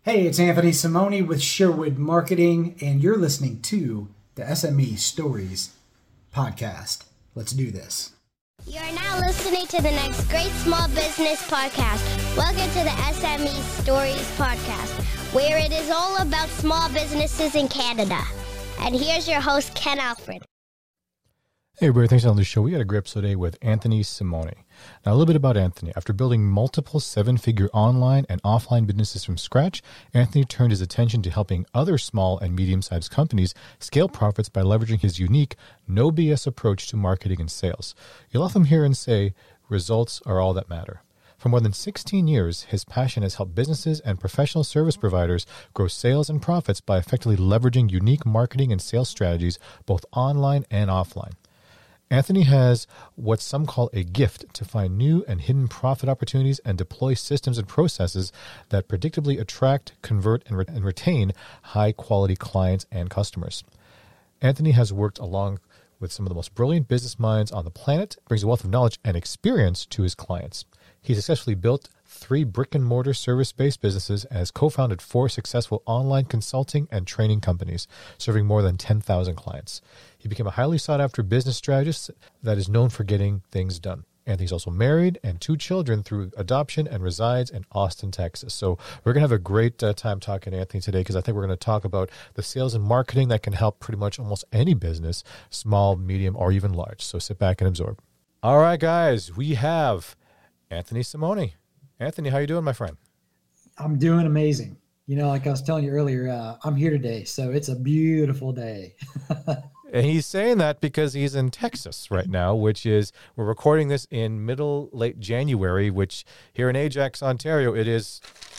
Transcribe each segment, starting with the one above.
Hey, it's Anthony Simone with Sherwood Marketing, and you're listening to the SME Stories podcast. Let's do this. You are now listening to the next great small business podcast. Welcome to the SME Stories podcast, where it is all about small businesses in Canada. And here's your host, Ken Alfred. Hey everybody, thanks for on the show. We got a great episode today with Anthony Simone. Now a little bit about Anthony. After building multiple seven-figure online and offline businesses from scratch, Anthony turned his attention to helping other small and medium-sized companies scale profits by leveraging his unique, no BS approach to marketing and sales. You'll often hear him say, results are all that matter. For more than 16 years, his passion has helped businesses and professional service providers grow sales and profits by effectively leveraging unique marketing and sales strategies both online and offline. Anthony has what some call a gift to find new and hidden profit opportunities and deploy systems and processes that predictably attract, convert, and retain high-quality clients and customers. Anthony has worked along with some of the most brilliant business minds on the planet, brings a wealth of knowledge and experience to his clients. He successfully built 3 brick-and-mortar service-based businesses and has co-founded 4 successful online consulting and training companies, serving more than 10,000 clients. He became a highly sought-after business strategist that is known for getting things done. Anthony's also married and 2 children through adoption and resides in Austin, Texas. So we're going to have a great time talking to Anthony today because I think we're going to talk about the sales and marketing that can help pretty much almost any business, small, medium, or even large. So sit back and absorb. All right, guys, we have Anthony Simone. Anthony, how you doing, my friend? I'm doing amazing. You know, like I was telling you earlier, I'm here today, so it's a beautiful day. And he's saying that because he's in Texas right now, which is, we're recording this in late January, which here in Ajax, Ontario, it is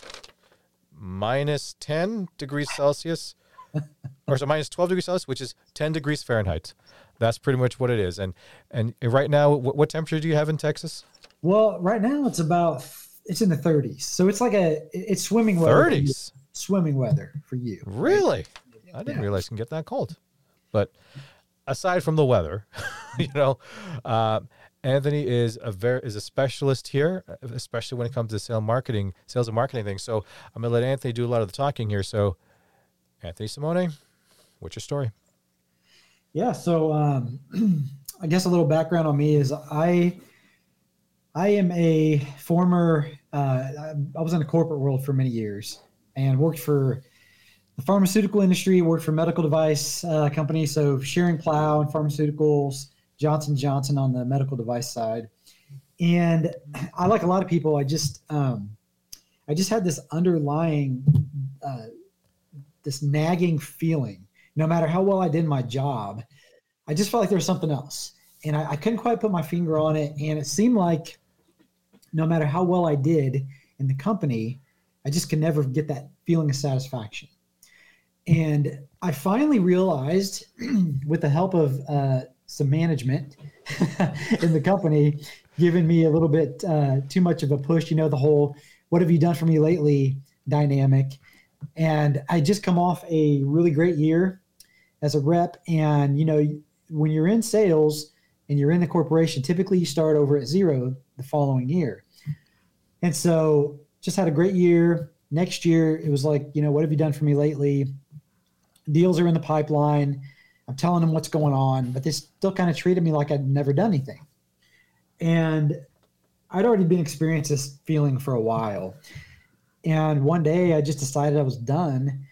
minus 10 degrees Celsius, or so minus 12 degrees Celsius, which is 10 degrees Fahrenheit. That's pretty much what it is. And right now, what temperature do you have in Texas? Well, right now it's in the 30s. So it's like it's swimming weather. 30s? Swimming weather for you. Really? Right? I didn't realize it can get that cold. But aside from the weather, Anthony is a specialist here, especially when it comes to sales and marketing things. So I'm going to let Anthony do a lot of the talking here. So Anthony Simone, what's your story? Yeah. So I guess a little background on me is I am a former, I was in the corporate world for many years and worked for the pharmaceutical industry, worked for medical device companies, so Schering-Plough and pharmaceuticals, Johnson & Johnson on the medical device side. And I, like a lot of people, I just had this underlying, this nagging feeling. No matter how well I did my job, I just felt like there was something else. And I couldn't quite put my finger on it. And it seemed like no matter how well I did in the company, I just could never get that feeling of satisfaction. And I finally realized, with the help of some management in the company, giving me a little bit too much of a push, the whole, what have you done for me lately dynamic. And I just come off a really great year as a rep. And, when you're in sales and you're in the corporation, typically you start over at 0 the following year. And so just had a great year. Next year, it was like, what have you done for me lately? Deals are in the pipeline. I'm telling them what's going on, but they still kind of treated me like I'd never done anything. And I'd already been experiencing this feeling for a while. And one day I just decided I was done.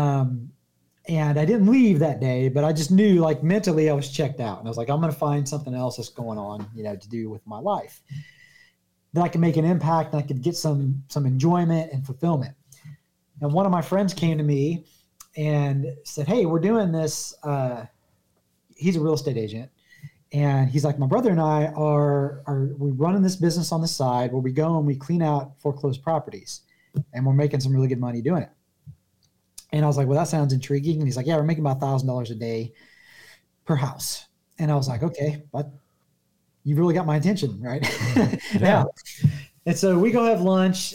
And I didn't leave that day, but I just knew, like, mentally I was checked out. And I was like, I'm going to find something else that's going on, to do with my life. That I could make an impact and I could get some enjoyment and fulfillment. And one of my friends came to me and said, hey, we're doing this. He's a real estate agent. And he's like, my brother and I we're running this business on the side where we go and we clean out foreclosed properties. And we're making some really good money doing it. And I was like, well, that sounds intriguing. And he's like, yeah, we're making about $1,000 a day per house. And I was like, okay, but you really got my attention, right? Yeah. And so we go have lunch.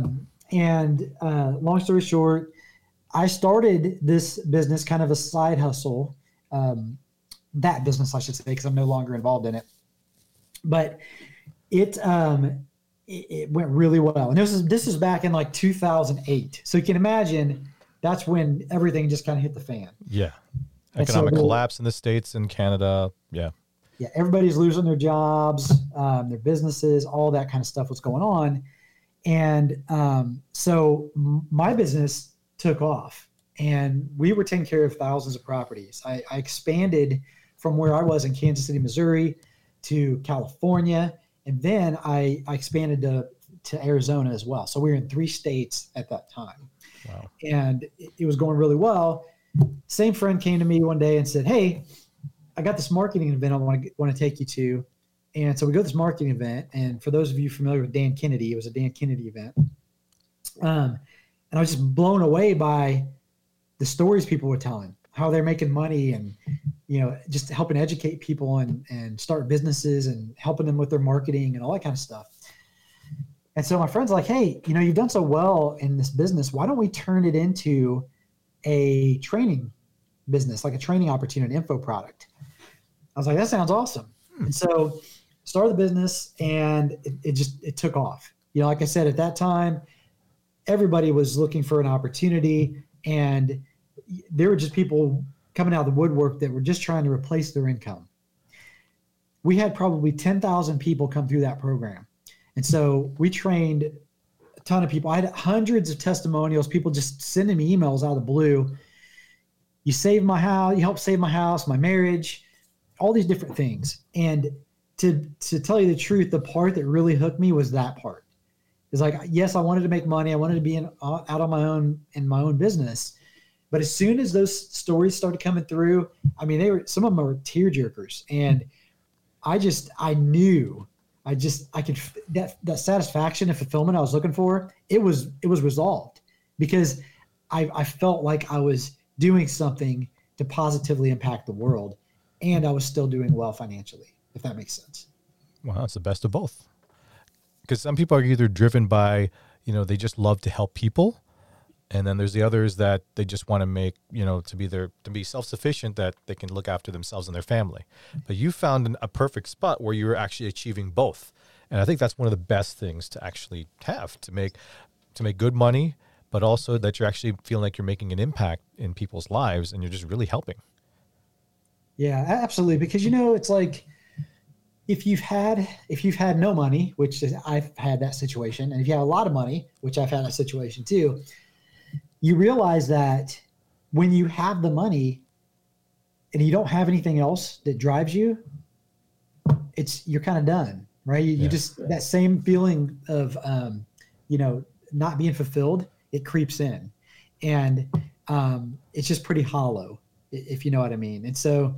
And long story short, I started this business, kind of a side hustle, that business, I should say, because I'm no longer involved in it. But it it went really well. And this is back in like 2008. So you can imagine that's when everything just kind of hit the fan. Yeah. Economic collapse in the States and Canada. Yeah. Yeah. Everybody's losing their jobs, their businesses, all that kind of stuff was going on. And so my business took off, and we were taking care of thousands of properties. I expanded from where I was in Kansas City, Missouri to California. And then I expanded to Arizona as well. So we were in 3 states at that time. Wow. And it was going really well. Same friend came to me one day and said, "Hey, I got this marketing event I want to take you to." And so we go to this marketing event. And for those of you familiar with Dan Kennedy, it was a Dan Kennedy event. And I was just blown away by the stories people were telling, how they're making money, and, just helping educate people and start businesses and helping them with their marketing and all that kind of stuff. And so my friend's like, "Hey, you've done so well in this business. Why don't we turn it into a training business, like a training opportunity, info product?" I was like, "That sounds awesome." And so started the business, and it took off. Like I said, at that time, everybody was looking for an opportunity, and there were just people coming out of the woodwork that were just trying to replace their income. We had probably 10,000 people come through that program. And so we trained a ton of people. I had hundreds of testimonials, people just sending me emails out of the blue. "You saved my house, you helped save my house, my marriage," all these different things. And to tell you the truth, the part that really hooked me was that part. It's like, yes, I wanted to make money. I wanted to be out on my own in my own business. But as soon as those stories started coming through, I mean, some of them were tear jerkers. And I knew that satisfaction and fulfillment I was looking for, it was resolved, because I felt like I was doing something to positively impact the world, and I was still doing well financially, if that makes sense. Wow, it's the best of both. Because some people are either driven by, they just love to help people. And then there's the others that they just want to make, to be self-sufficient, that they can look after themselves and their family. But you found a perfect spot where you're actually achieving both. And I think that's one of the best things to actually have, to make good money, but also that you're actually feeling like you're making an impact in people's lives, and you're just really helping. Yeah, absolutely. Because, it's like, if you've had no money, which I've had that situation, and if you have a lot of money, which I've had that situation too, you realize that when you have the money and you don't have anything else that drives you, you're kind of done, right? You just, that same feeling of, not being fulfilled, it creeps in, and it's just pretty hollow, if you know what I mean. And so,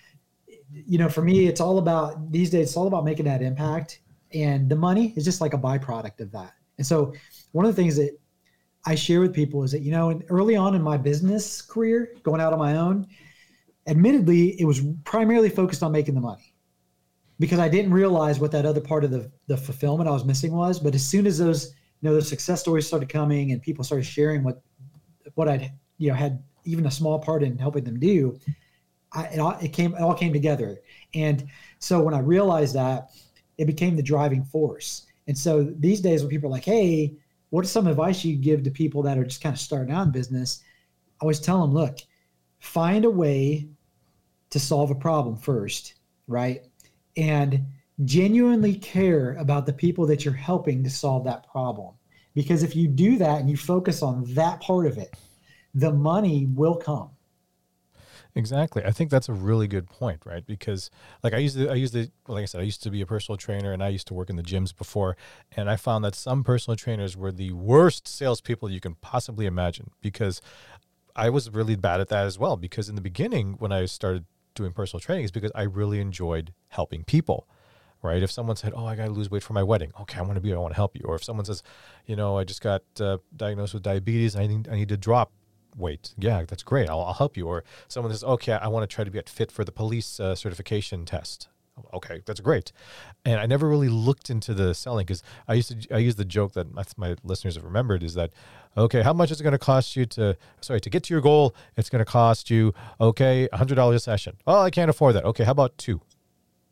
for me, these days, it's all about making that impact, and the money is just like a byproduct of that. And so one of the things that I share with people is that, early on in my business career, going out on my own, admittedly, it was primarily focused on making the money, because I didn't realize what that other part of the fulfillment I was missing was. But as soon as those success stories started coming and people started sharing what I'd, had even a small part in helping them do, it all came together. And so when I realized that, it became the driving force. And so these days when people are like, "Hey, what is some advice you give to people that are just kind of starting out in business?" I always tell them, look, find a way to solve a problem first, right? And genuinely care about the people that you're helping to solve that problem. Because if you do that and you focus on that part of it, the money will come. Exactly. I think that's a really good point, right? Because like I used to be a personal trainer, and I used to work in the gyms before, and I found that some personal trainers were the worst salespeople you can possibly imagine, because I was really bad at that as well. Because in the beginning, when I started doing personal training, is because I really enjoyed helping people, right? If someone said, "Oh, I got to lose weight for my wedding," okay, I want to help you. Or if someone says, I just got diagnosed with diabetes, I need to drop weight. Yeah, that's great. I'll help you. Or someone says, "Okay, I want to try to get fit for the police certification test." Okay, that's great. And I never really looked into the selling, because I use the joke that my listeners have remembered is that, okay, how much is it going to cost you to get to your goal? It's going to cost you, okay, $100 a session. Oh, I can't afford that. Okay, how about 2?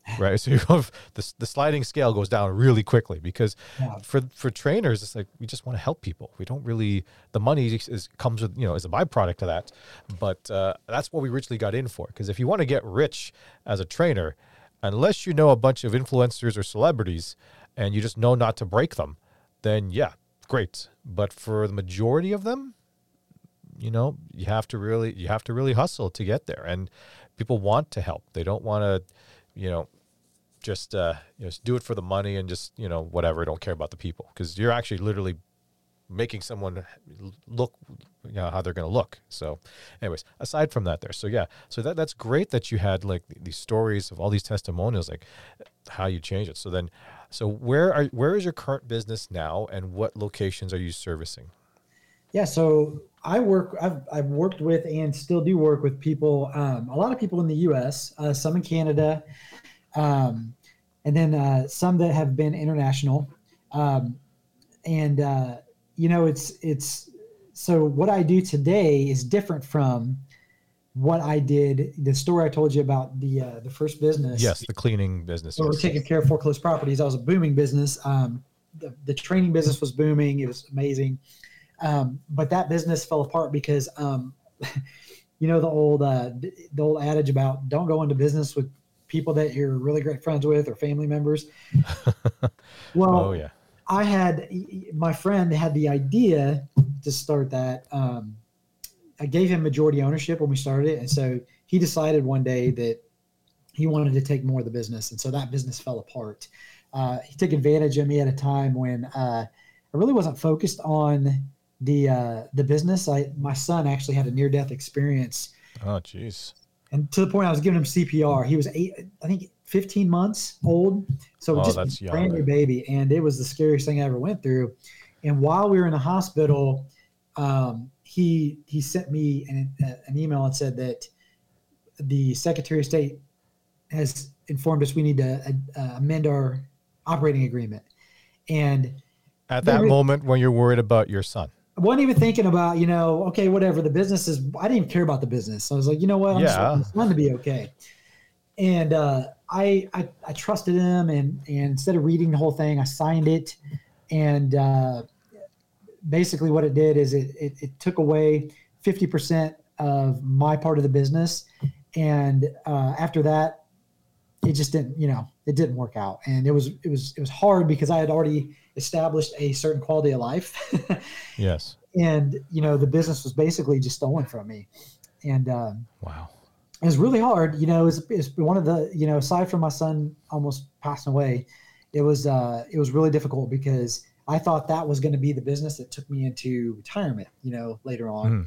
right? So you have the sliding scale goes down really quickly because Yeah. for trainers, it's like we just want to help people. We don't really, the money comes with, is a byproduct of that. But that's what we originally got in for. Because if you want to get rich as a trainer, unless you know a bunch of influencers or celebrities and you just know not to break them, then yeah, great. But for the majority of them, you have to really hustle to get there. And people want to help. They don't want to, just do it for the money and just, whatever, don't care about the people. Because you're actually literally making someone look, how they're going to look. So anyways, aside from that there. So yeah, so that's great that you had like these stories of all these testimonials, like how you change it. So where is your current business now and what locations are you servicing? Yeah, so I've worked with and still do work with people, a lot of people in the U.S., some in Canada, and then some that have been international. It's so what I do today is different from what I did. The story I told you about the first business. Yes, the cleaning business. So we're taking care of foreclosed properties. I was a booming business. The training business was booming. It was amazing. But that business fell apart because, the old adage about don't go into business with people that you're really great friends with or family members. Well, oh yeah. My friend had the idea to start that. I gave him majority ownership when we started it. And so he decided one day that he wanted to take more of the business. And so that business fell apart. He took advantage of me at a time when I really wasn't focused on the business. My son actually had a near-death experience. Oh, geez. And to the point I was giving him CPR. He was 15 months old. So just that's a young. brand new baby. And it was the scariest thing I ever went through. And while we were in the hospital, he sent me an email and said that the Secretary of State has informed us we need to amend our operating agreement. And at that moment when you're worried about your son. I wasn't even thinking about, okay, whatever. The business is, I didn't even care about the business. So I was like, you know what? I'm just want my son to be okay. And I trusted him. And instead of reading the whole thing, I signed it. And basically what it did is it took away 50% of my part of the business. And after that, it just didn't, it didn't work out. And it was hard because I had already established a certain quality of life. Yes. And, the business was basically just stolen from me. And wow. It was really hard. It's one of the, aside from my son almost passing away, it was really difficult because I thought that was going to be the business that took me into retirement, later on.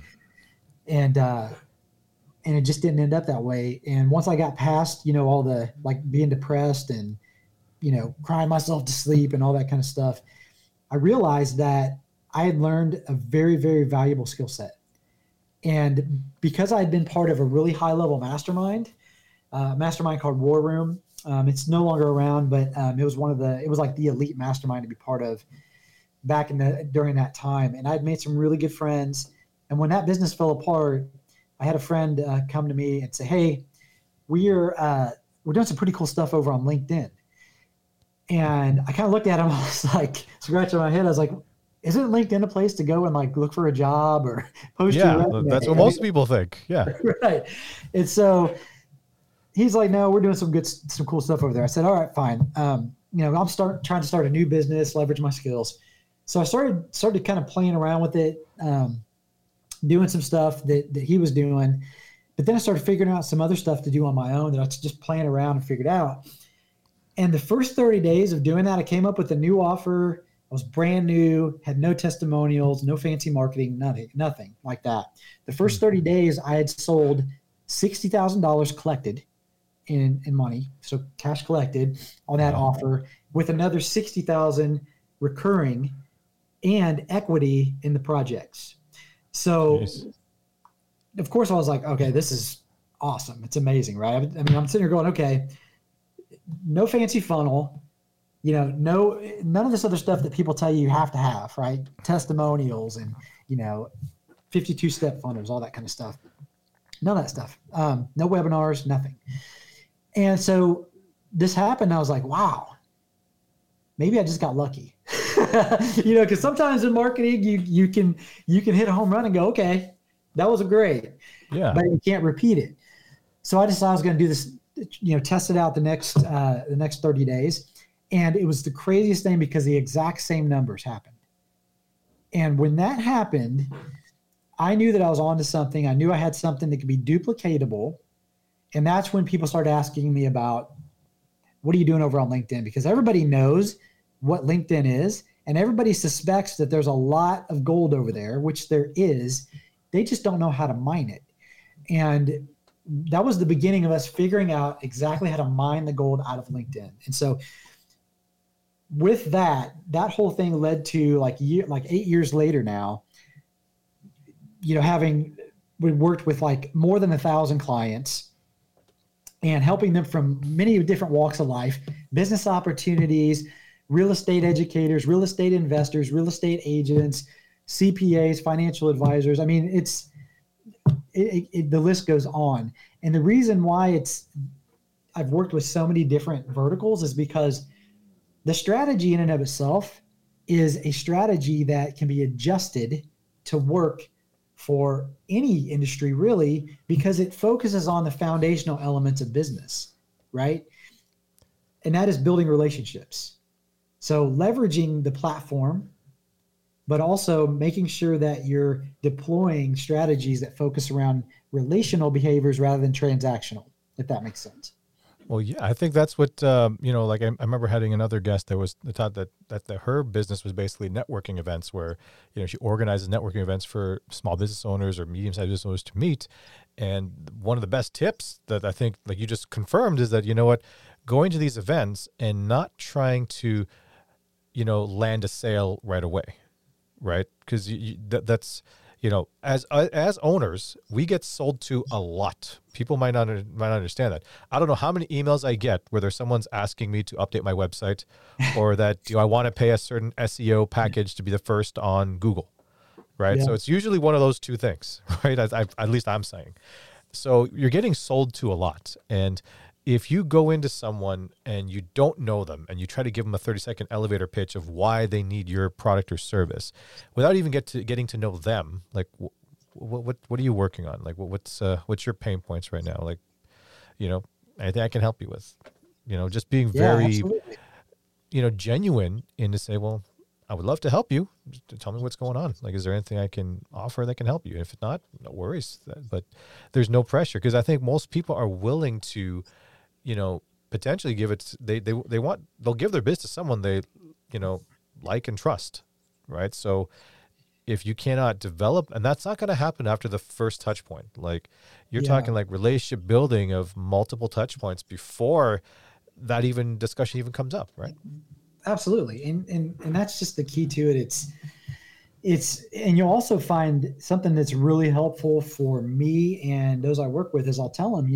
And it just didn't end up that way. And once I got past, all the like being depressed and, crying myself to sleep and all that kind of stuff, I realized that I had learned a very, very valuable skill set. And because I had been part of a really high level mastermind called War Room, it's no longer around, but it was like the elite mastermind to be part of back during that time. And I'd made some really good friends. And when that business fell apart, I had a friend come to me and say, "Hey, we're doing some pretty cool stuff over on LinkedIn." And I kind of looked at him. I was like, scratching my head. I was like, "Isn't LinkedIn a place to go and like look for a job or post your resume?" That's what most people think. Yeah, right. And so he's like, "No, we're doing some cool stuff over there." I said, "All right, fine. I'm trying to start a new business, leverage my skills." So I started kind of playing around with it. Doing some stuff that he was doing, but then I started figuring out some other stuff to do on my own that I was just playing around and figured out. And the first 30 days of doing that, I came up with a new offer. I was brand new, had no testimonials, no fancy marketing, nothing like that. The first 30 days I had sold $60,000 collected in money. So cash collected on that offer with another 60,000 recurring and equity in the projects. So, of course, I was like, okay, this is awesome. It's amazing, right? I mean, I'm sitting here going, okay, no fancy funnel, none of this other stuff that people tell you have to have, right? Testimonials and, 52-step funnels, all that kind of stuff. None of that stuff. No webinars, nothing. And so this happened. I was like, wow, maybe I just got lucky. Because sometimes in marketing, you can hit a home run and go, okay, that was great. Yeah. But you can't repeat it. So I decided I was going to do this, test it out the next 30 days. And it was the craziest thing because the exact same numbers happened. And when that happened, I knew that I was onto something. I knew I had something that could be duplicatable. And that's when people started asking me about, what are you doing over on LinkedIn? Because everybody knows what LinkedIn is, and everybody suspects that there's a lot of gold over there, which there is. They just don't know how to mine it. And that was the beginning of us figuring out exactly how to mine the gold out of LinkedIn. And so with that whole thing led to like 8 years later now, we worked with like more than 1,000 clients and helping them from many different walks of life, business opportunities, real estate educators, real estate investors, real estate agents, CPAs, financial advisors. I mean, the list goes on. And the reason why I've worked with so many different verticals is because the strategy in and of itself is a strategy that can be adjusted to work for any industry, really, because it focuses on the foundational elements of business, right? And that is building relationships. So leveraging the platform, but also making sure that you're deploying strategies that focus around relational behaviors rather than transactional, if that makes sense. Well, yeah, I think that's what, like I remember having another guest that was taught that her business was basically networking events where, she organizes networking events for small business owners or medium-sized business owners to meet. And one of the best tips that I think, like you just confirmed, is that, going to these events and not trying to, land a sale right away, right? Because that's, as owners, we get sold to a lot. People might not understand that. I don't know how many emails I get where there's someone's asking me to update my website, or that I want to pay a certain SEO package to be the first on Google, right? Yeah. So it's usually one of those two things, right? At least I'm saying. So you're getting sold to a lot, and if you go into someone and you don't know them and you try to give them a 30-second elevator pitch of why they need your product or service without even getting to know them, like what are you working on? Like what's your pain points right now? Like, anything I can help you with, just being very, genuine in to say, well, I would love to help you. Just tell me what's going on. Like, is there anything I can offer that can help you? If not, no worries. But there's no pressure, because I think most people are willing to, potentially give it. They'll give their business to someone they, like and trust, right? So if you cannot develop, and that's not going to happen after the first touch point. Like you're talking like relationship building of multiple touch points before that discussion even comes up, right? Absolutely. And that's just the key to it. And you'll also find something that's really helpful for me and those I work with is I'll tell them,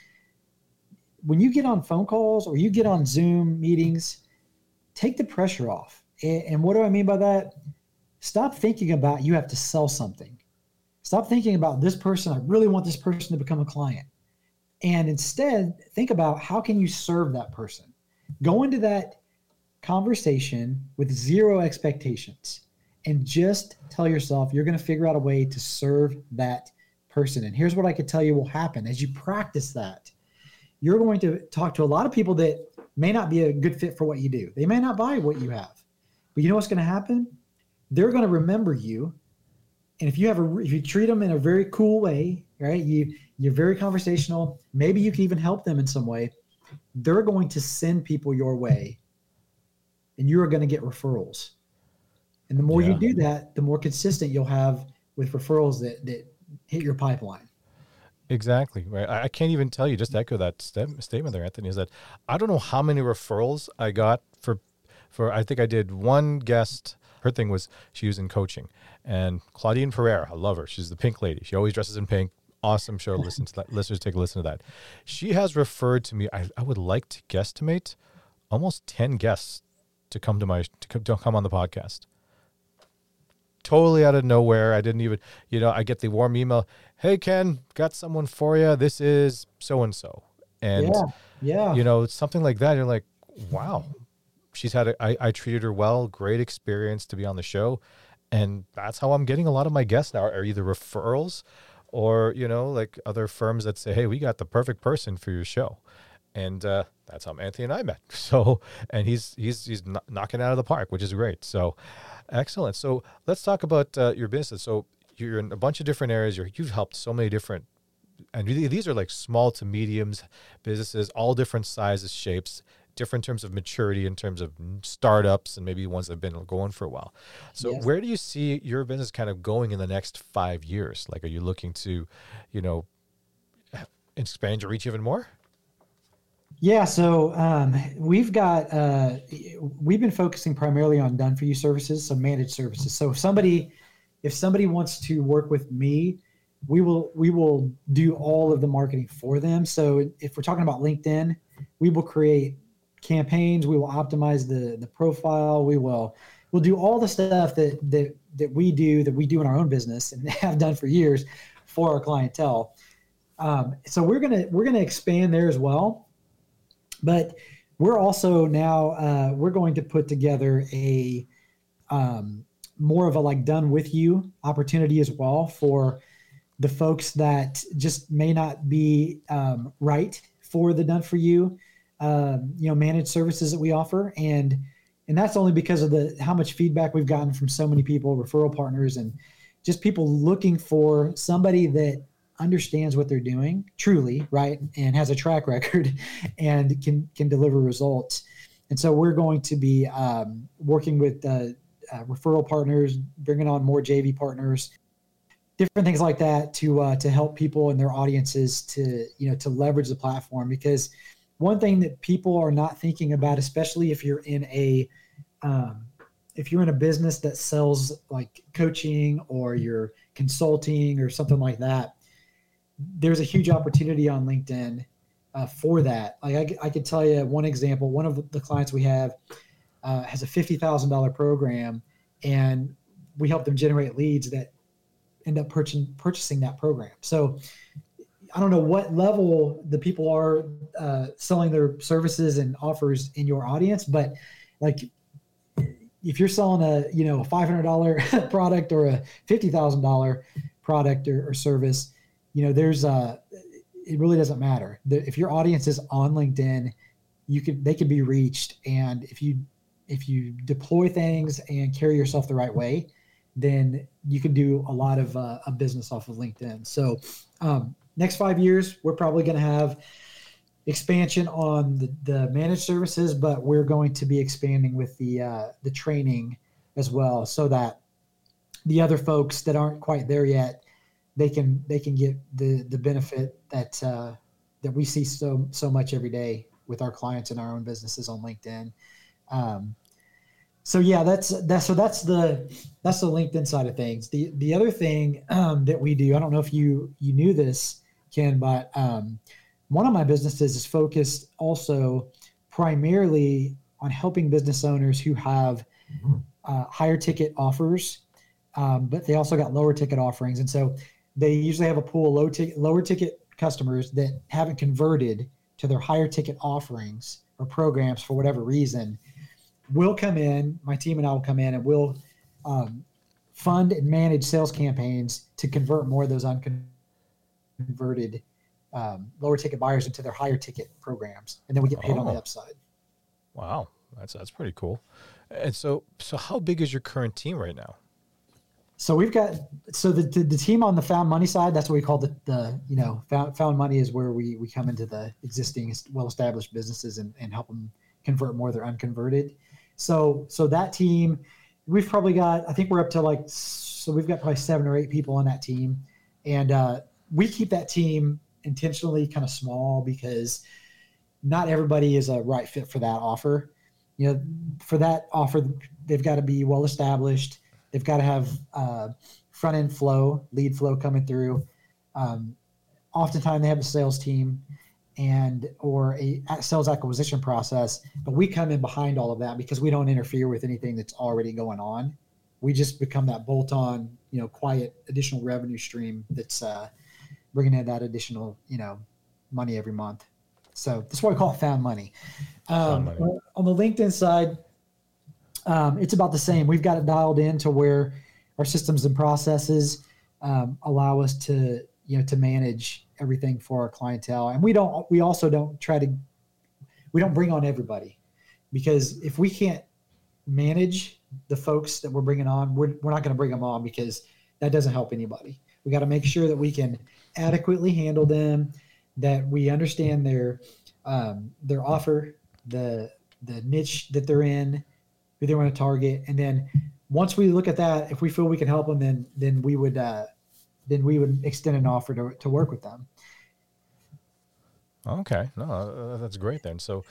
when you get on phone calls or you get on Zoom meetings, take the pressure off. And what do I mean by that? Stop thinking about you have to sell something. Stop thinking about this person. I really want this person to become a client. And instead, think about how can you serve that person? Go into that conversation with zero expectations and just tell yourself you're going to figure out a way to serve that person. And here's what I could tell you will happen as you practice that. You're going to talk to a lot of people that may not be a good fit for what you do. They may not buy what you have, but you know what's going to happen? They're going to remember you. And if you treat them in a very cool way, right? You're very conversational. Maybe you can even help them in some way. They're going to send people your way, and you are going to get referrals. And the more you do that, the more consistent you'll have with referrals that hit your pipeline. Exactly. Right. I can't even tell you, just to echo that statement there, Anthony, is that I don't know how many referrals I got for I think I did one guest. Her thing was she was in coaching, and Claudine Pereira, I love her. She's the pink lady. She always dresses in pink. Awesome show. Listen to that. Listeners, take a listen to that. She has referred to me. I would like to guesstimate almost 10 guests to come to come on the podcast. Totally out of nowhere. I didn't even, I get the warm email. Hey, Ken, got someone for you. This is so-and-so. And Yeah. Something like that. You're like, wow, I treated her well, great experience to be on the show. And that's how I'm getting a lot of my guests now are either referrals or, like other firms that say, hey, we got the perfect person for your show. And that's how Anthony and I met. So, and he's knocking it out of the park, which is great. So excellent. So let's talk about your business. So you're in a bunch of different areas. You've helped so many different, and these are like small to mediums businesses, all different sizes, shapes, different terms of maturity, in terms of startups, and maybe ones that have been going for a while. So Yes. where do you see your business kind of going in the next 5 years? Like, are you looking to, expand your reach even more? Yeah, so we've been focusing primarily on done for you services, so managed services. So if somebody wants to work with me, we will do all of the marketing for them. So if we're talking about LinkedIn, we will create campaigns, we will optimize the profile, we'll do all the stuff that we do in our own business and have done for years for our clientele. So we're gonna expand there as well. But we're also now we're going to put together a more of a like done with you opportunity as well for the folks that just may not be right for the done for you managed services that we offer, and that's only because of how much feedback we've gotten from so many people, referral partners, and just people looking for somebody that understands what they're doing truly, right, and has a track record and can deliver results. And so we're going to be working with referral partners, bringing on more JV partners, different things like that to help people and their audiences to leverage the platform. Because one thing that people are not thinking about, especially if you're in a business that sells like coaching or you're consulting or something like that, there's a huge opportunity on LinkedIn for that. Like I could tell you one example. One of the clients we have has a $50,000 program, and we help them generate leads that end up purchasing that program. So I don't know what level the people are selling their services and offers in your audience, but like if you're selling a $500 product or a $50,000 product or service, it really doesn't matter. If your audience is on LinkedIn, they can be reached. And if you deploy things and carry yourself the right way, then you can do a lot of a business off of LinkedIn. So next 5 years, we're probably going to have expansion on the managed services, but we're going to be expanding with the training as well, so that the other folks that aren't quite there yet, they can get the benefit that we see so much every day with our clients and our own businesses on LinkedIn. So yeah, that's the LinkedIn side of things. The other thing that we do, I don't know if you knew this, Ken, but one of my businesses is focused also primarily on helping business owners who have higher ticket offers, but they also got lower ticket offerings. And so they usually have a pool of lower ticket customers that haven't converted to their higher ticket offerings or programs for whatever reason. We'll come in, my team and I will come in, and we'll fund and manage sales campaigns to convert more of those unconverted lower ticket buyers into their higher ticket programs, and then we get paid on the upside. Wow, that's pretty cool. And so how big is your current team right now? So we've got the team on the found money side. That's what we call the found money is where we come into the existing well-established businesses and help them convert more of their unconverted. So that team, we've probably got, I think we're up to we've got probably 7 or 8 people on that team. And we keep that team intentionally kind of small because not everybody is a right fit for that offer. For that offer, they've got to be well-established. They've got to have front-end flow, lead flow coming through. Oftentimes they have a sales team or a sales acquisition process, but we come in behind all of that because we don't interfere with anything that's already going on. We just become that bolt-on, quiet additional revenue stream that's bringing in that additional, money every month. So that's why we call it found money. Found money. On the LinkedIn side, it's about the same. We've got it dialed in to where our systems and processes allow us to, to manage everything for our clientele. And we also don't bring on everybody, because if we can't manage the folks that we're bringing on, we're not going to bring them on, because that doesn't help anybody. We got to make sure that we can adequately handle them, that we understand their offer, the niche that they're in, who they want to target. And then once we look at that, if we feel we can help them, then we would extend an offer to work with them. Okay. No, that's great then. So,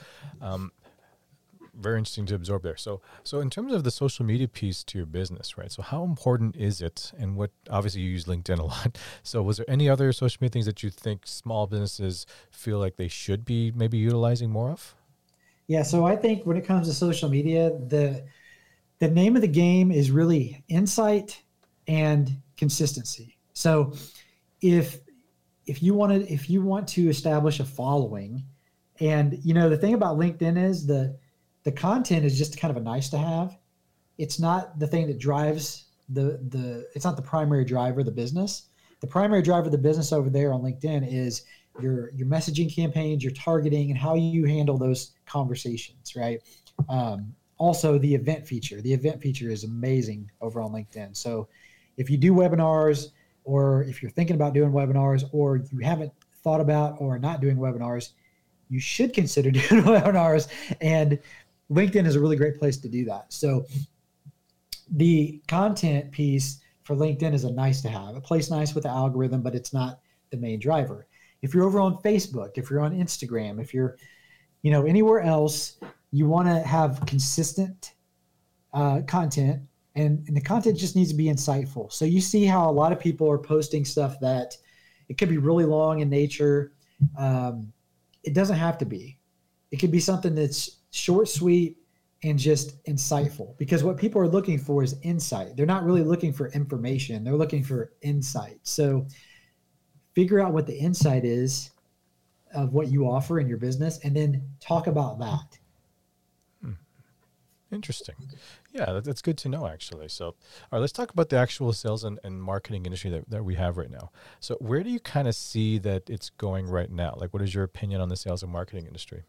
very interesting to absorb there. So in terms of the social media piece to your business, right? So how important is it? And what, obviously you use LinkedIn a lot. So was there any other social media things that you think small businesses feel like they should be maybe utilizing more of? Yeah. So I think when it comes to social media, the name of the game is really insight and consistency. So if you want to establish a following, and the thing about LinkedIn is the content is just kind of a nice to have. It's not the thing that drives it's not the primary driver of the business. The primary driver of the business over there on LinkedIn is your messaging campaigns, your targeting, and how you handle those conversations, right? Also the event feature. The event feature is amazing over on LinkedIn. So if you do webinars, or if you're thinking about doing webinars, or you haven't thought about or are not doing webinars, you should consider doing webinars. And LinkedIn is a really great place to do that. So the content piece for LinkedIn is a nice to have. It plays nice with the algorithm, but it's not the main driver. If you're over on Facebook, if you're on Instagram, if you're, anywhere else, you want to have consistent content, and the content just needs to be insightful. So you see how a lot of people are posting stuff that it could be really long in nature. It doesn't have to be. It could be something that's short, sweet, and just insightful, because what people are looking for is insight. They're not really looking for information. They're looking for insight. So figure out what the insight is of what you offer in your business, and then talk about that. Interesting. Yeah, that's good to know, actually. So, all right, let's talk about the actual sales and marketing industry that we have right now. So where do you kind of see that it's going right now? Like, what is your opinion on the sales and marketing industry?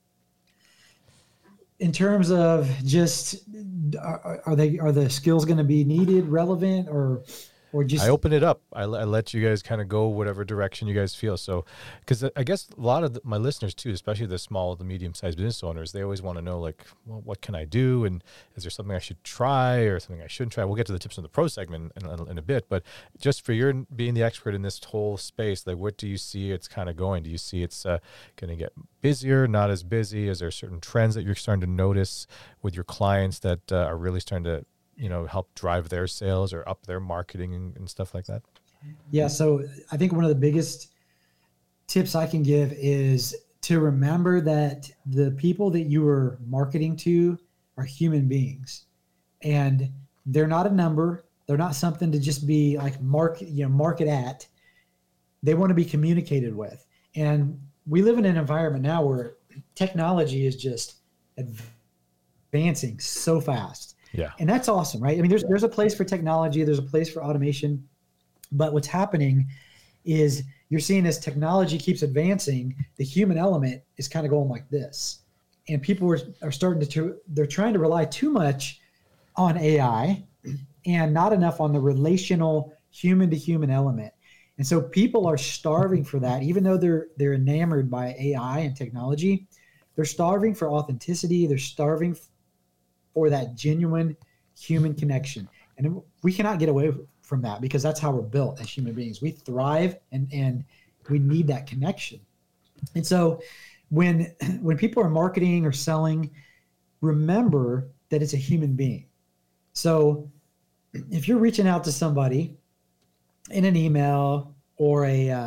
In terms of just, are the skills going to be needed, relevant, or just? I open it up. I let you guys kind of go whatever direction you guys feel. So, because I guess a lot of my listeners too, especially the small, the medium-sized business owners, they always want to know, like, well, what can I do? And is there something I should try or something I shouldn't try? We'll get to the tips in the pro segment in a bit, but just for your being the expert in this whole space, like, what do you see it's kind of going? Do you see it's going to get busier, not as busy? Is there certain trends that you're starting to notice with your clients that are really starting to help drive their sales or up their marketing and stuff like that? Yeah. So I think one of the biggest tips I can give is to remember that the people that you are marketing to are human beings, and they're not a number. They're not something to just be like market at. They want to be communicated with. And we live in an environment now where technology is just advancing so fast. Yeah. And that's awesome, right? I mean, there's a place for technology, there's a place for automation, but what's happening is you're seeing as technology keeps advancing, the human element is kind of going like this. And people are starting they're trying to rely too much on AI and not enough on the relational human to human element. And so people are starving for that, even though they're enamored by AI and technology. They're starving for authenticity. They're starving for that genuine human connection. And we cannot get away from that, because that's how we're built as human beings. We thrive and we need that connection. And so when people are marketing or selling, remember that it's a human being. So if you're reaching out to somebody in an email or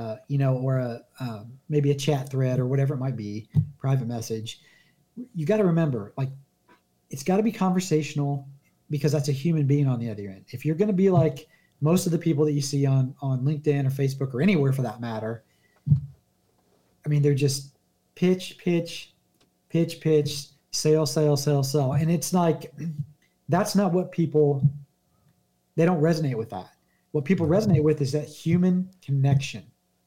maybe a chat thread or whatever it might be, private message, you got to remember, like, it's got to be conversational, because that's a human being on the other end. If you're going to be like most of the people that you see on LinkedIn or Facebook or anywhere for that matter, I mean, they're pitch, sell. And it's like, that's not what people, they don't resonate with that. What people resonate with is that human connection.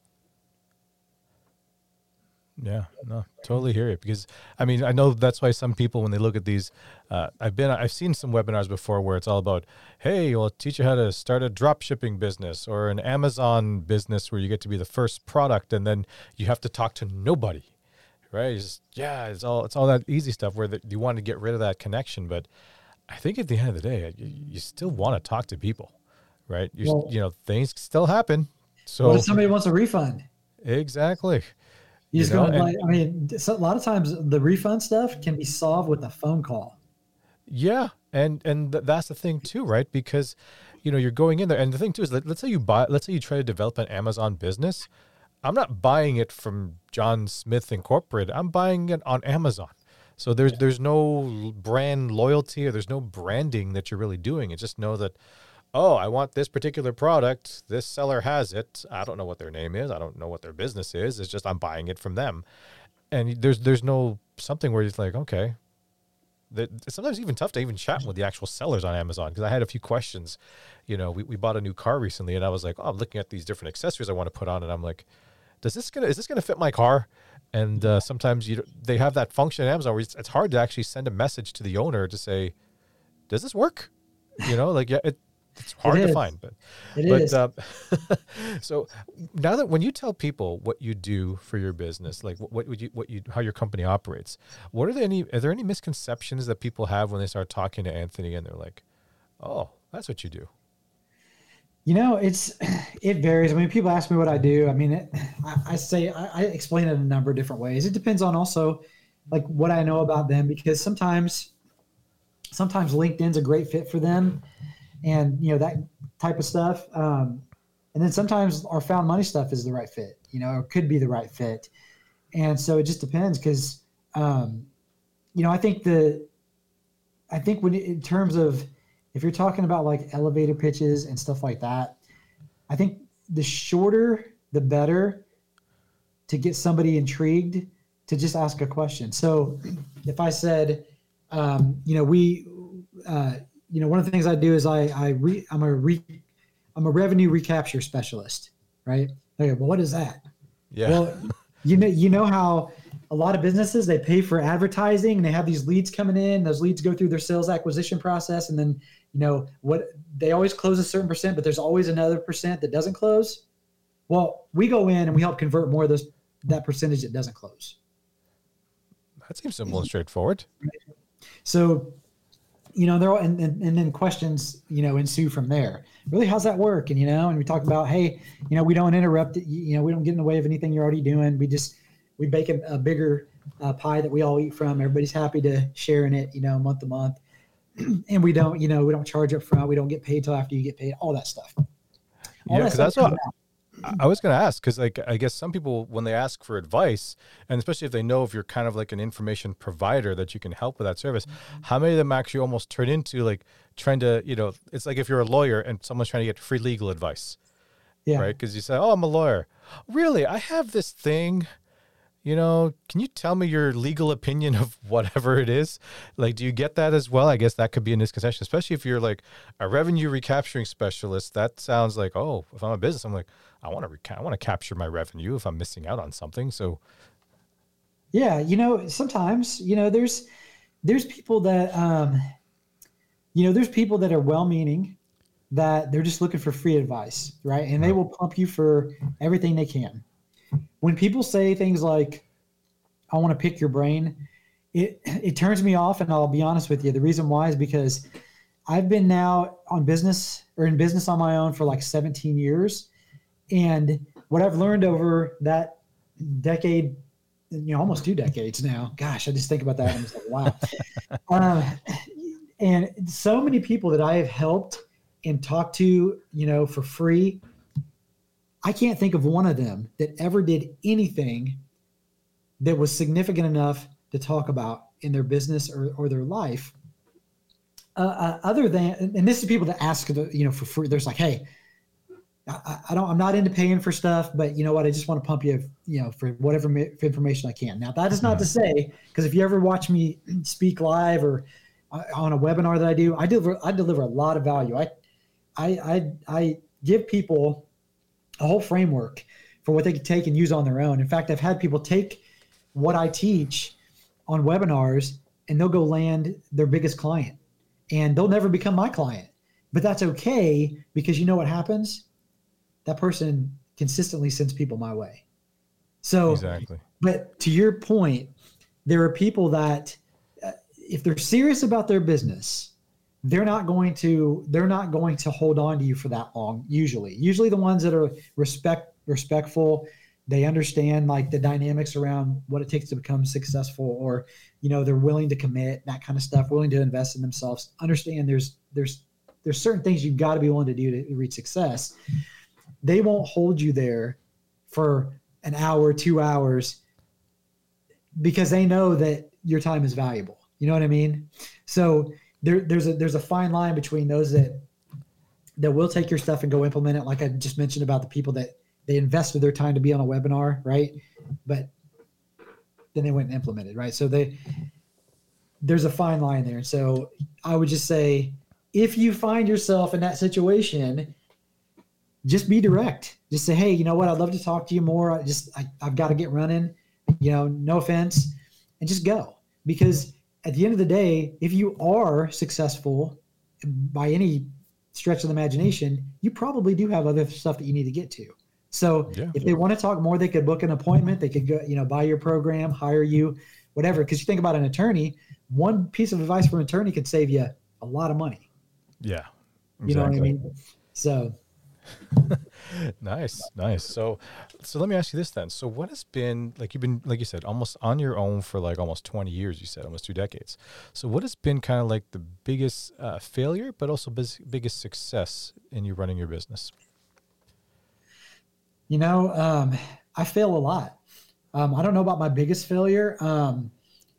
Yeah, no, totally hear it, because I mean, I know that's why some people, when they look at these, I've seen some webinars before where it's all about, hey, we'll teach you how to start a drop shipping business or an Amazon business where you get to be the first product and then you have to talk to nobody, right? It's all that easy stuff where you want to get rid of that connection. But I think at the end of the day, you still want to talk to people, right? Things still happen. So what if somebody wants a refund? Exactly. You just a lot of times the refund stuff can be solved with a phone call. Yeah. And that's the thing too, right? Because, you're going in there, and the thing too is, let's say you try to develop an Amazon business. I'm not buying it from John Smith Incorporated. I'm buying it on Amazon. So there's no brand loyalty, or there's no branding that you're really doing. It's just know that, oh, I want this particular product. This seller has it. I don't know what their name is. I don't know what their business is. It's just I'm buying it from them. And there's no something where it's like, okay. It's sometimes even tough to even chat with the actual sellers on Amazon, because I had a few questions. We bought a new car recently, and I was like, oh, I'm looking at these different accessories I want to put on, and I'm like, is this gonna fit my car? And sometimes they have that function at Amazon where it's hard to actually send a message to the owner to say, does this work? It's hard to find, but so now that when you tell people what you do for your business, like how your company operates, are there any misconceptions that people have when they start talking to Anthony and they're like, oh, that's what you do? It varies. I mean, people ask me what I do. I mean, I explain it in a number of different ways. It depends on also like what I know about them, because sometimes LinkedIn's a great fit for them. And, that type of stuff. And then sometimes our found money stuff is the right fit, or could be the right fit. And so it just depends, because, I think when in terms of, if you're talking about like elevator pitches and stuff like that, I think the shorter, the better to get somebody intrigued to just ask a question. So if I said, one of the things I do is I'm a revenue recapture specialist, right? Okay, well, what is that? Yeah. Well, you know how a lot of businesses, they pay for advertising and they have these leads coming in. Those leads go through their sales acquisition process, and then they always close a certain percent, but there's always another percent that doesn't close. Well, we go in and we help convert more of that percentage that doesn't close. That seems simple and straightforward. So, they're all, and then questions, ensue from there. Really, how's that work? And we talk about, hey, we don't interrupt it. We don't get in the way of anything you're already doing. We bake a bigger pie that we all eat from. Everybody's happy to share in it, month to month. And we don't charge up front. We don't get paid till after you get paid, all that stuff. Because that's what I was going to ask, because I guess some people, when they ask for advice, and especially if they know if you're kind of like an information provider that you can help with that service, how many of them actually almost turn into like trying to, it's like if you're a lawyer and someone's trying to get free legal advice, right? Because you say, oh, I'm a lawyer. Really? I have this thing, can you tell me your legal opinion of whatever it is? Like, do you get that as well? I guess that could be a misconception, especially if you're like a revenue recapturing specialist. That sounds like, oh, if I'm a business, I'm like, I want to capture my revenue if I'm missing out on something. So, yeah, sometimes, there's people that, there's people that are well-meaning, that they're just looking for free advice, right? And they will pump you for everything they can. When people say things like, I want to pick your brain, it turns me off. And I'll be honest with you. The reason why is because I've been now in business on my own for like 17 years. And what I've learned over that decade, almost 2 decades now, gosh, I just think about that and I'm just like, wow. And so many people that I have helped and talked to, for free, I can't think of one of them that ever did anything that was significant enough to talk about in their business or their life, other than, and this is people that ask, for free. There's like, hey, I'm not into paying for stuff, but you know what? I just want to pump you, for whatever information I can. Now, that is not to say, because if you ever watch me speak live or on a webinar that I do, I deliver a lot of value. I give people a whole framework for what they can take and use on their own. In fact, I've had people take what I teach on webinars and they'll go land their biggest client, and they'll never become my client, but that's okay, because you know what happens? That person consistently sends people my way. So, exactly. But to your point, there are people that if they're serious about their business, they're not going to hold on to you for that long. Usually the ones that are respectful, they understand like the dynamics around what it takes to become successful, or, they're willing to commit, that kind of stuff, willing to invest in themselves, understand there's certain things you've got to be willing to do to reach success. They won't hold you there for an hour, 2 hours, because they know that your time is valuable. You know what I mean? So there's a fine line between those that will take your stuff and go implement it. Like I just mentioned about the people that they invested their time to be on a webinar, right? But then they went and implemented, right? So there's a fine line there. So I would just say, if you find yourself in that situation, just be direct. Just say, hey, you know what? I'd love to talk to you more. I've got to get running, no offense, and just go. Because at the end of the day, if you are successful by any stretch of the imagination, you probably do have other stuff that you need to get to. So if they want to talk more, they could book an appointment. They could go, buy your program, hire you, whatever. Because you think about an attorney, one piece of advice from an attorney could save you a lot of money. Yeah. Exactly. You know what I mean? So. Nice. So let me ask you this then. So what has been, like, you've been, like you said, almost on your own for like almost 20 years, you said, almost 2 decades. So what has been kind of like the biggest failure, but also biggest success in you running your business? I fail a lot. I don't know about my biggest failure. I'm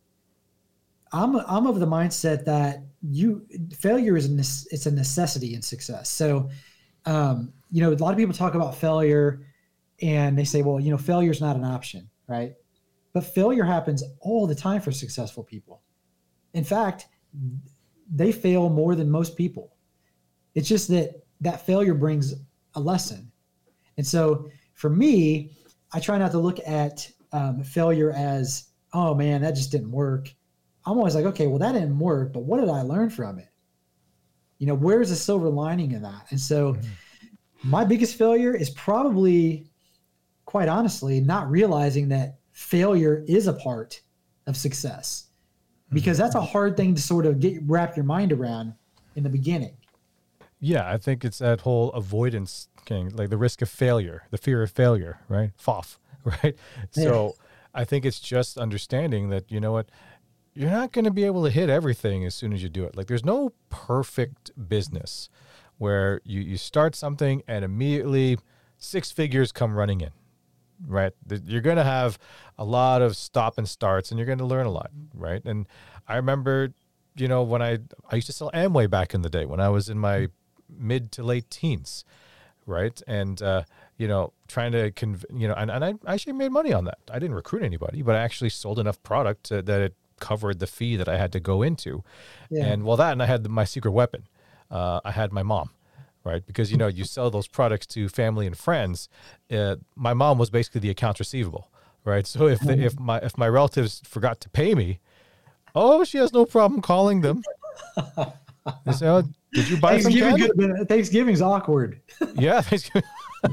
of the mindset that failure it's a necessity in success. So, a lot of people talk about failure and they say, well, failure is not an option, right? But failure happens all the time for successful people. In fact, they fail more than most people. It's just that failure brings a lesson. And so for me, I try not to look at failure as, oh man, that just didn't work. I'm always like, okay, well, that didn't work, but what did I learn from it? Where's the silver lining in that? And so my biggest failure is probably, quite honestly, not realizing that failure is a part of success, because that's a hard thing to sort of wrap your mind around in the beginning. Yeah, I think it's that whole avoidance thing, like the risk of failure, the fear of failure, right? FOF, right? Yeah. So I think it's just understanding that, you know what, you're not going to be able to hit everything as soon as you do it. Like, there's no perfect business where you start something and immediately 6 figures come running in, right? You're going to have a lot of stop and starts, and you're going to learn a lot, right? And I remember, when I used to sell Amway back in the day when I was in my mid to late teens, right? And, trying to, and I actually made money on that. I didn't recruit anybody, but I actually sold enough product that it covered the fee that I had to go into. Yeah. And and I had my secret weapon. I had my mom, right? Because, you sell those products to family and friends. My mom was basically the accounts receivable, right? So if my relatives forgot to pay me, she has no problem calling them. They say, oh, did you buy some candy? Thanksgiving's awkward. Yeah. Thanksgiving.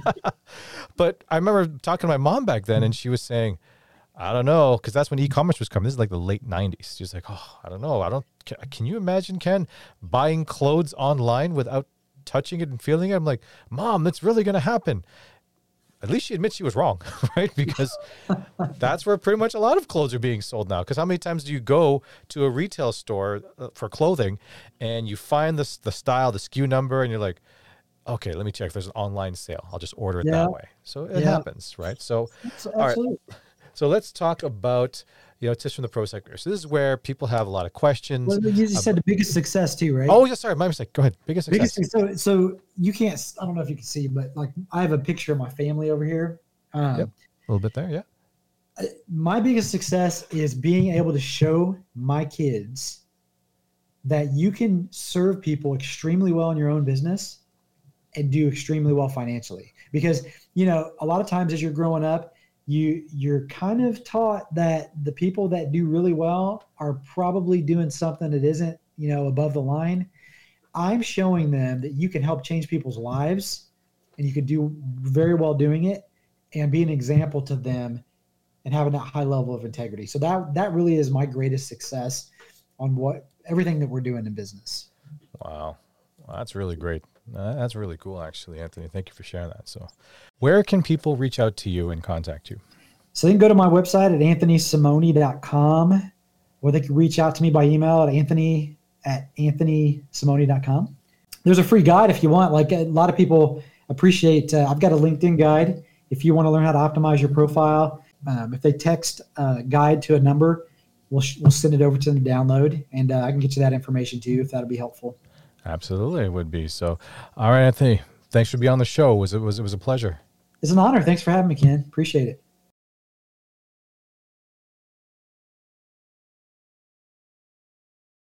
But I remember talking to my mom back then, and she was saying, I don't know, because that's when e-commerce was coming. This is like the late 90s. She's like, I don't know. Can you imagine, Ken, buying clothes online without touching it and feeling it? I'm like, Mom, that's really going to happen. At least she admits she was wrong, right? Because that's where pretty much a lot of clothes are being sold now. Because how many times do you go to a retail store for clothing and you find the style, the SKU number, and you're like, okay, let me check if there's an online sale. I'll just order it that way. So it happens, right? So, all right. So let's talk about, tips from the pro sector. So this is where people have a lot of questions. Well, you just said the biggest success too, right? Oh, yeah, sorry, my mistake. Go ahead. Biggest success. So you can't, I don't know if you can see, but like I have a picture of my family over here. Yep. A little bit there. Yeah. My biggest success is being able to show my kids that you can serve people extremely well in your own business and do extremely well financially. Because, a lot of times as you're growing up, you're kind of taught that the people that do really well are probably doing something that isn't, above the line. I'm showing them that you can help change people's lives and you can do very well doing it and be an example to them and having that high level of integrity. So that really is my greatest success on everything that we're doing in business. Wow. Well, that's really great. That's really cool, actually, Anthony. Thank you for sharing that. So where can people reach out to you and contact you? So they can go to my website at anthonysimone.com, or they can reach out to me by email at anthonysimone.com. There's a free guide if you want. Like a lot of people appreciate, I've got a LinkedIn guide. If you want to learn how to optimize your profile, if they text guide to a number, we'll send it over to them to download, and I can get you that information too if that'll be helpful. Absolutely, it would be. So, all right, Anthony, thanks for being on the show. It was a pleasure. It's an honor. Thanks for having me, Ken. Appreciate it.